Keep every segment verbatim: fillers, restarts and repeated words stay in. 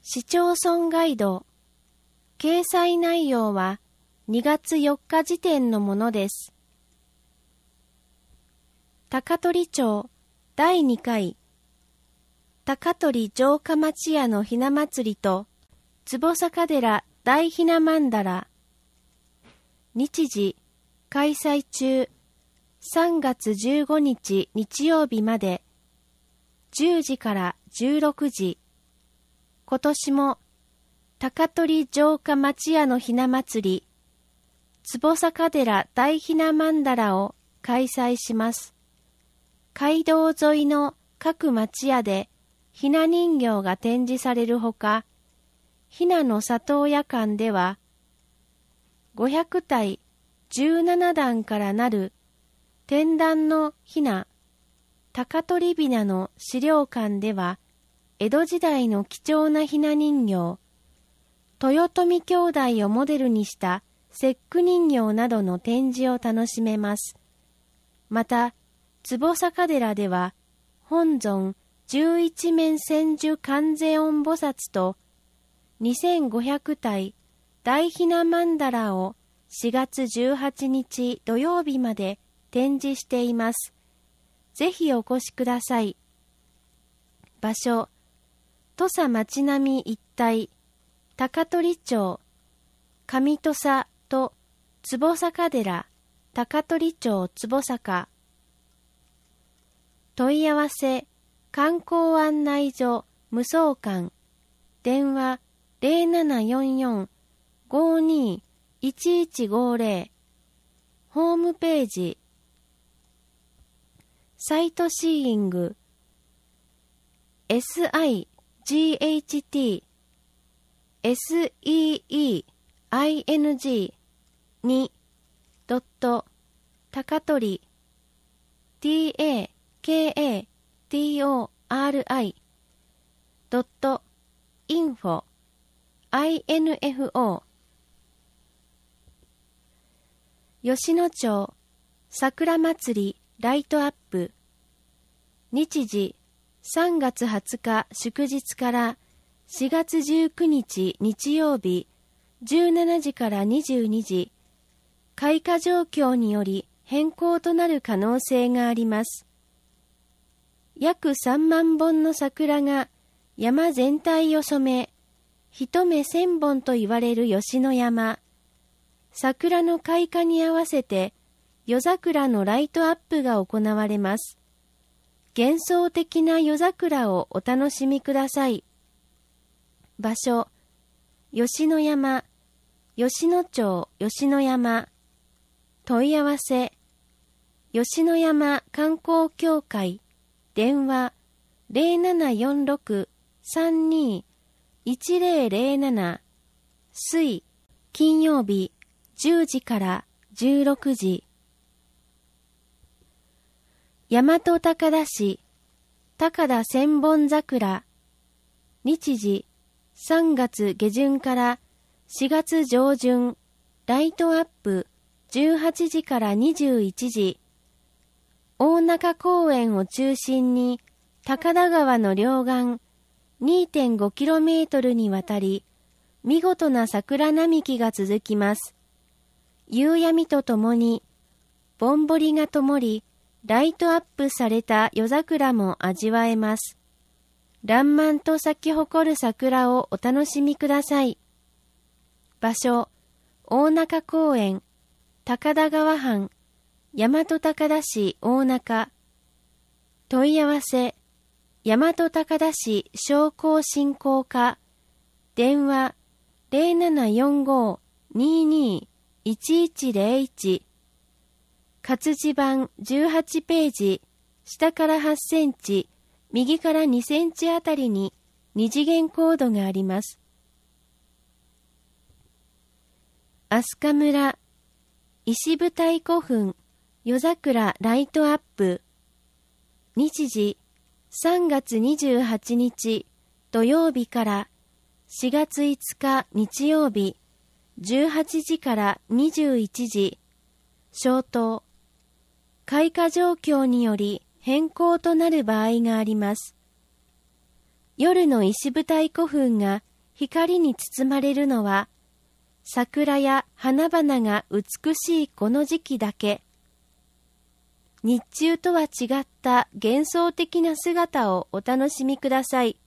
市町村ガイド。掲載内容はにがつよっか時点のものです。高取町だいにかい高取城下町屋のひな祭りと坪坂寺大ひな曼荼羅。日時開催中さんがつじゅうごにち日曜日までじゅうじからじゅうろくじ。今年も高取城下町屋のひな祭り坪坂寺大ひな曼荼羅を開催します。街道沿いの各町屋でひな人形が展示されるほか、ひなの里親館ではごひゃくたいじゅうななだんからなる天壇のひな高取びなの資料館では江戸時代の貴重なひな人形、豊臣兄弟をモデルにした節句人形などの展示を楽しめます。また、坪坂寺では本尊十一面千手観世音菩薩とにせんごひゃくたい大ひな曼荼羅をしがつじゅうはちにち土曜日まで展示しています。ぜひお越しください。場所、土佐町並一帯、高取町、上土佐と坪坂寺、高取町坪坂。問い合わせ、観光案内所、無双館、電話ゼロななよんよん ごーにーいちいちごーぜろ、ホームページ、サイトシーイング、シーに ドット高取 タカトリ ドットインフォ インフォ 吉野町桜祭りライトアップ。日時さんがつはつか祝日からしがつじゅうくにち日曜日じゅうしちじからにじゅうにじ。開花状況により変更となる可能性があります。約さんまんぼんの桜が山全体を染め、一目千本と言われる吉野山。桜の開花に合わせて夜桜のライトアップが行われます。幻想的な夜桜をお楽しみください。場所、吉野山、吉野町吉野山。問い合わせ、吉野山観光協会、電話ゼロななよんろく さんにーいちゼロゼロなな。水、金曜日じゅうじからじゅうろくじ。大和高田市高田千本桜。日時さんがつげじゅんからしがつじょうじゅん。ライトアップじゅうはちじからにじゅういちじ。大中公園を中心に高田川の両岸 にてんごキロメートル にわたり見事な桜並木が続きます。夕闇とともにぼんぼりが灯りライトアップされた夜桜も味わえます。爛漫と咲き誇る桜をお楽しみください。場所、大中公園、高田川畔、大和高田市大中。問い合わせ、大和高田市商工振興課、電話ゼロななよんご にーにーいちいちゼロいち。活字版じゅうはちページ、下からはちセンチ、右からにセンチあたりに二次元コードがあります。飛鳥村、石舞台古墳、夜桜ライトアップ。日時さんがつにじゅうはちにち土曜日からしがついつか日曜日じゅうはちじからにじゅういちじ。消灯。開花状況により変更となる場合があります。夜の石舞台古墳が光に包まれるのは、桜や花々が美しいこの時期だけ。日中とは違った幻想的な姿をお楽しみください。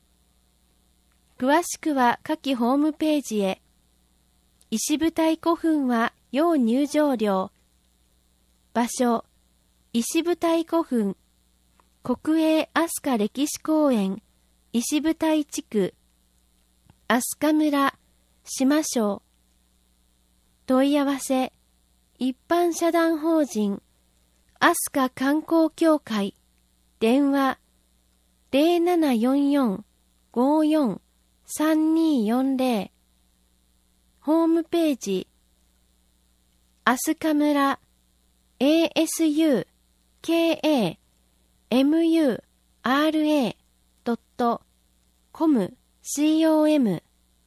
詳しくは下記ホームページへ。石舞台古墳は要入場料。場所、石舞台古墳、国営飛鳥歴史公園、石舞台地区、飛鳥村、島省。問い合わせ、一般社団法人、飛鳥観光協会、電話、ゼロななよんよん ごーよん さんにーよんゼロ。ホームページ、飛鳥村、エーエスユーケーエーエムユーアールエードットコム コム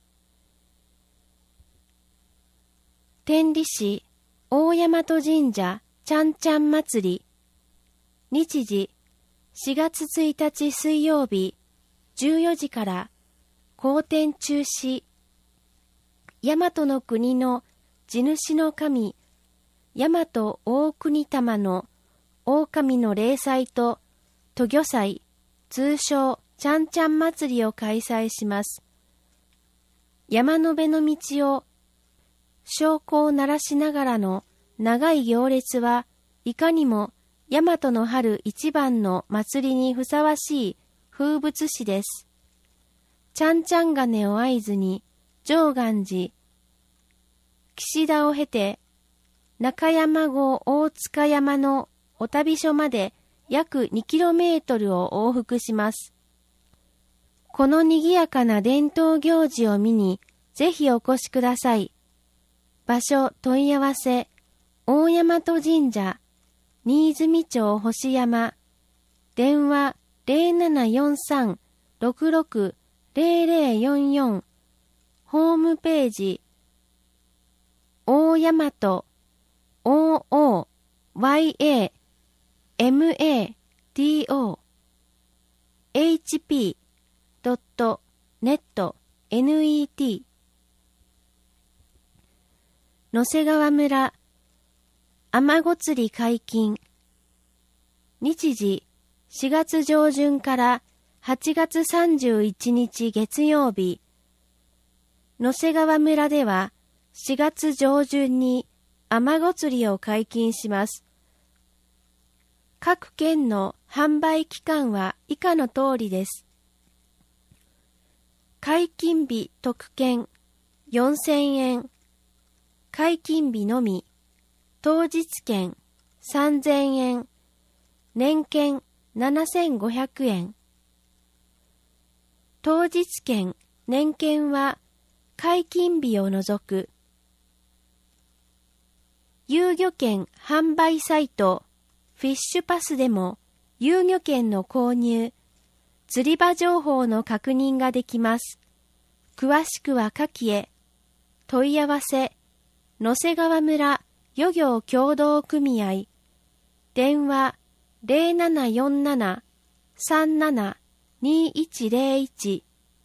天理市大大和神社ちゃんちゃん祭り。日時しがつついたち水曜日じゅうよじから公展中止。大和の国の地主の神大和大国玉の狼の例祭と渡御祭、通称ちゃんちゃん祭りを開催します。山の辺の道を鐘鼓を鳴らしながらの長い行列はいかにも大和の春一番の祭りにふさわしい風物詩です。ちゃんちゃん鐘を合図に常願寺、岸田を経て中山郷大塚山のお旅所まで約にキロメートルを往復します。この賑やかな伝統行事を見にぜひお越しください。場所問い合わせ、大大和神社、新泉町星山、電話ゼロななよんさん ろくろく ゼロゼロよんよん、ホームページ、大大和、オーオーワイエーエムエーティーオー エイチピー ドットネット ネット 野瀬川村アマゴ釣り解禁。日時しがつ上旬からはちがつさんじゅういちにち月曜日。野瀬川村ではしがつ上旬にアマゴ釣りを解禁します。各県の販売期間は以下の通りです。解禁日特券よんせんえん。解禁日のみ。当日券さんぜんえん。年券ななせんごひゃくえん。当日券、年券は解禁日を除く。遊漁券販売サイトフィッシュパスでも遊漁券の購入、釣り場情報の確認ができます。詳しくは下記へ。問い合わせ、野瀬川村漁業協同組合、電話ゼロななよんなな さんなな にいちゼロいち。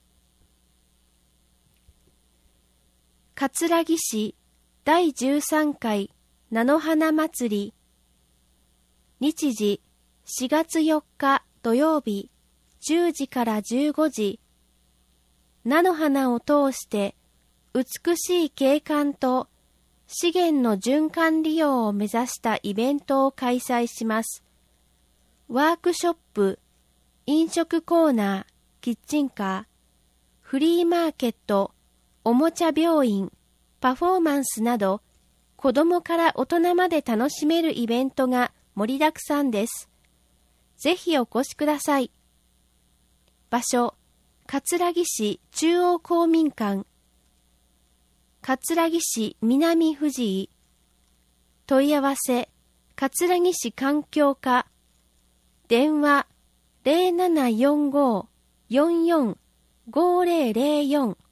葛城市だいじゅうさんかい菜の花祭り。日時しがつよっか土曜日じゅうじからじゅうごじ。菜の花を通して美しい景観と資源の循環利用を目指したイベントを開催します。ワークショップ、飲食コーナー、キッチンカー、フリーマーケット、おもちゃ病院、パフォーマンスなど、子供から大人まで楽しめるイベントが盛りだくさんです。ぜひお越しください。場所、葛城市中央公民館、葛城市南藤井。問い合わせ、葛城市環境課、電話ゼロななよんご よんよん ごゼロゼロよん。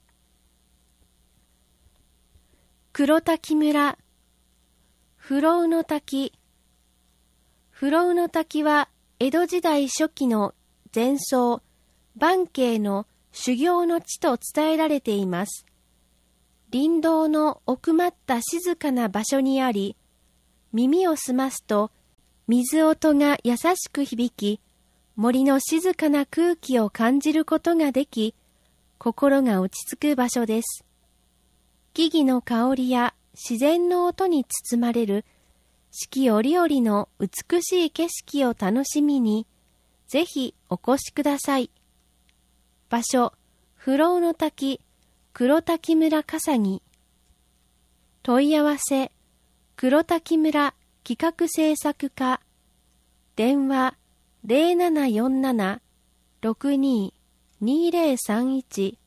黒滝村、不老の滝。不老の滝は江戸時代初期の禅僧、盤渓の修行の地と伝えられています。林道の奥まった静かな場所にあり、耳を澄ますと水音が優しく響き、森の静かな空気を感じることができ、心が落ち着く場所です。木々の香りや自然の音に包まれる四季折々の美しい景色を楽しみに、ぜひお越しください。場所、不老の滝、黒滝村笠木。問い合わせ、黒滝村企画制作課。電話 ゼロななよんなな ろくにー にーゼロさんいち